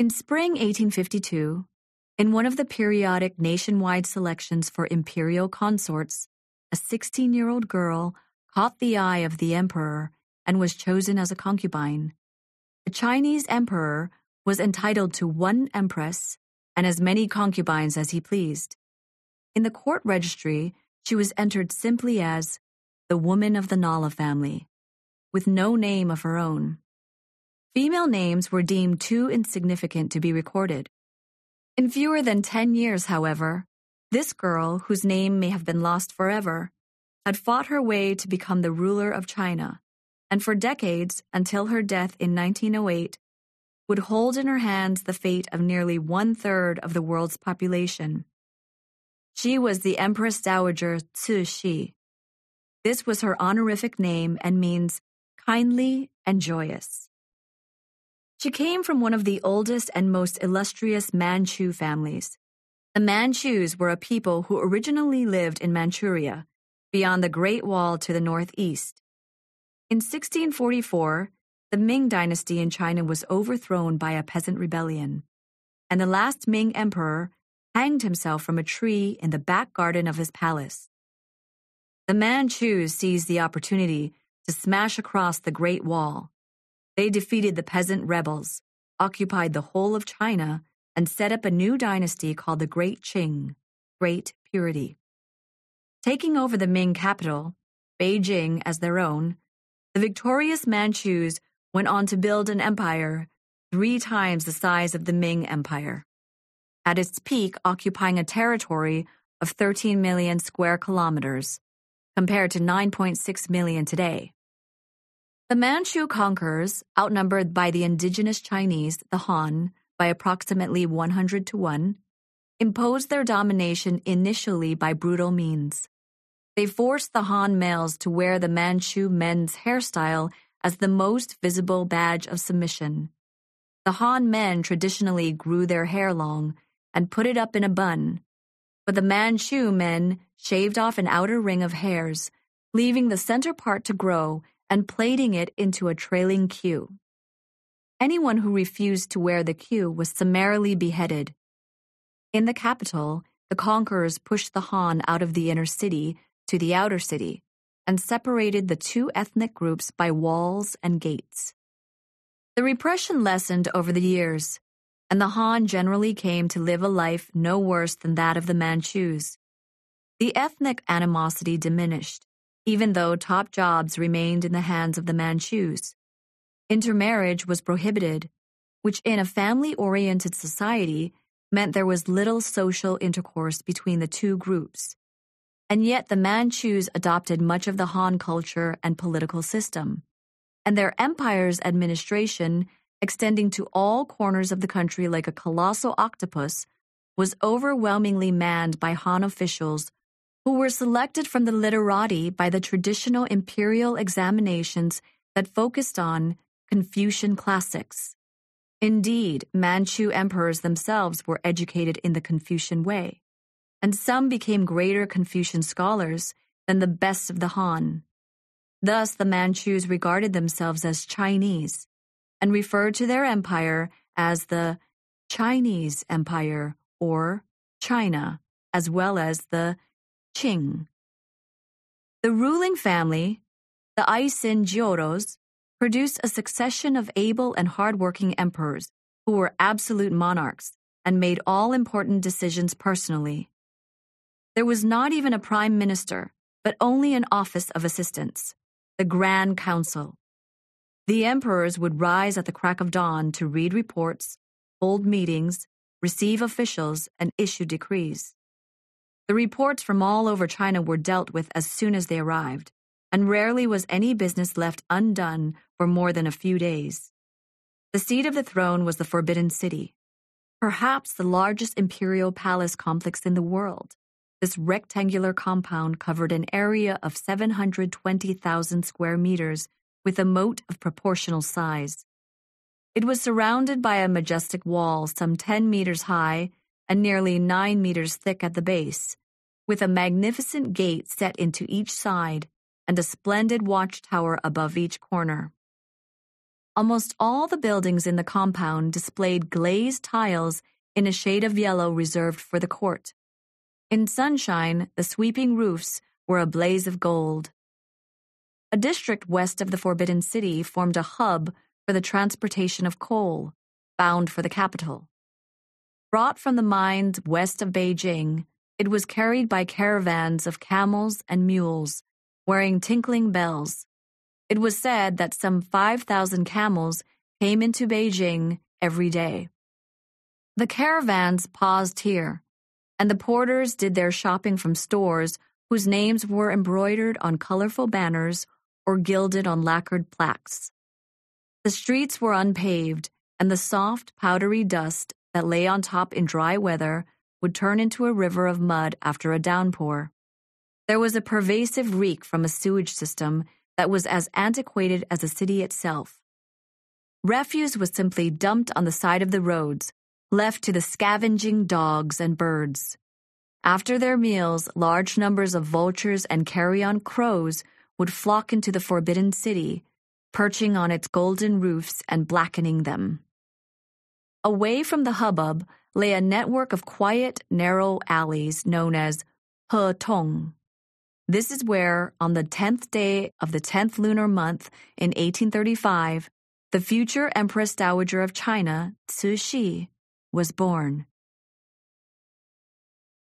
In spring 1852, in one of the periodic nationwide selections for imperial consorts, a 16-year-old girl caught the eye of the emperor and was chosen as a concubine. The Chinese emperor was entitled to one empress and as many concubines as he pleased. In the court registry, she was entered simply as the woman of the Nala family, with no name of her own. Female names were deemed too insignificant to be recorded. In fewer than 10 years, however, this girl, whose name may have been lost forever, had fought her way to become the ruler of China, and for decades, until her death in 1908, would hold in her hands the fate of nearly 1/3 of the world's population. She was the Empress Dowager Cixi. This was her honorific name and means kindly and joyous. She came from one of the oldest and most illustrious Manchu families. The Manchus were a people who originally lived in Manchuria, beyond the Great Wall to the northeast. In 1644, the Ming dynasty in China was overthrown by a peasant rebellion, and the last Ming emperor hanged himself from a tree in the back garden of his palace. The Manchus seized the opportunity to smash across the Great Wall. They defeated the peasant rebels, occupied the whole of China, and set up a new dynasty called the Great Qing, Great Purity. Taking over the Ming capital, Beijing, as their own, the victorious Manchus went on to build an empire 3 times the size of the Ming Empire, at its peak occupying a territory of 13 million square kilometers, compared to 9.6 million today. The Manchu conquerors, outnumbered by the indigenous Chinese, the Han, by approximately 100 to 1, imposed their domination initially by brutal means. They forced the Han males to wear the Manchu men's hairstyle as the most visible badge of submission. The Han men traditionally grew their hair long and put it up in a bun, but the Manchu men shaved off an outer ring of hairs, leaving the center part to grow and plaiting it into a trailing queue. Anyone who refused to wear the queue was summarily beheaded. In the capital, the conquerors pushed the Han out of the inner city to the outer city and separated the 2 ethnic groups by walls and gates. The repression lessened over the years, and the Han generally came to live a life no worse than that of the Manchus. The ethnic animosity diminished, even though top jobs remained in the hands of the Manchus. Intermarriage was prohibited, which in a family-oriented society meant there was little social intercourse between the 2 groups. And yet the Manchus adopted much of the Han culture and political system, and their empire's administration, extending to all corners of the country like a colossal octopus, was overwhelmingly manned by Han officials who were selected from the literati by the traditional imperial examinations that focused on Confucian classics. Indeed, Manchu emperors themselves were educated in the Confucian way, and some became greater Confucian scholars than the best of the Han. Thus, the Manchus regarded themselves as Chinese and referred to their empire as the Chinese Empire or China, as well as the Qing. The ruling family, the Aisin Jioros, produced a succession of able and hardworking emperors who were absolute monarchs and made all important decisions personally. There was not even a prime minister, but only an office of assistants, the Grand Council. The emperors would rise at the crack of dawn to read reports, hold meetings, receive officials, and issue decrees. The reports from all over China were dealt with as soon as they arrived, and rarely was any business left undone for more than a few days. The seat of the throne was the Forbidden City, perhaps the largest imperial palace complex in the world. This rectangular compound covered an area of 720,000 square meters with a moat of proportional size. It was surrounded by a majestic wall some 10 meters high and nearly 9 meters thick at the base, with a magnificent gate set into each side and a splendid watchtower above each corner. Almost all the buildings in the compound displayed glazed tiles in a shade of yellow reserved for the court. In sunshine, the sweeping roofs were a blaze of gold. A district west of the Forbidden City formed a hub for the transportation of coal, bound for the capital. Brought from the mines west of Beijing, it was carried by caravans of camels and mules, wearing tinkling bells. It was said that some 5,000 camels came into Beijing every day. The caravans paused here, and the porters did their shopping from stores whose names were embroidered on colorful banners or gilded on lacquered plaques. The streets were unpaved, and the soft, powdery dust that lay on top in dry weather would turn into a river of mud after a downpour. There was a pervasive reek from a sewage system that was as antiquated as the city itself. Refuse was simply dumped on the side of the roads, left to the scavenging dogs and birds. After their meals, large numbers of vultures and carrion crows would flock into the Forbidden City, perching on its golden roofs and blackening them. Away from the hubbub lay a network of quiet, narrow alleys known as He Tong. This is where, on the 10th day of the 10th lunar month in 1835, the future Empress Dowager of China, Cixi, was born.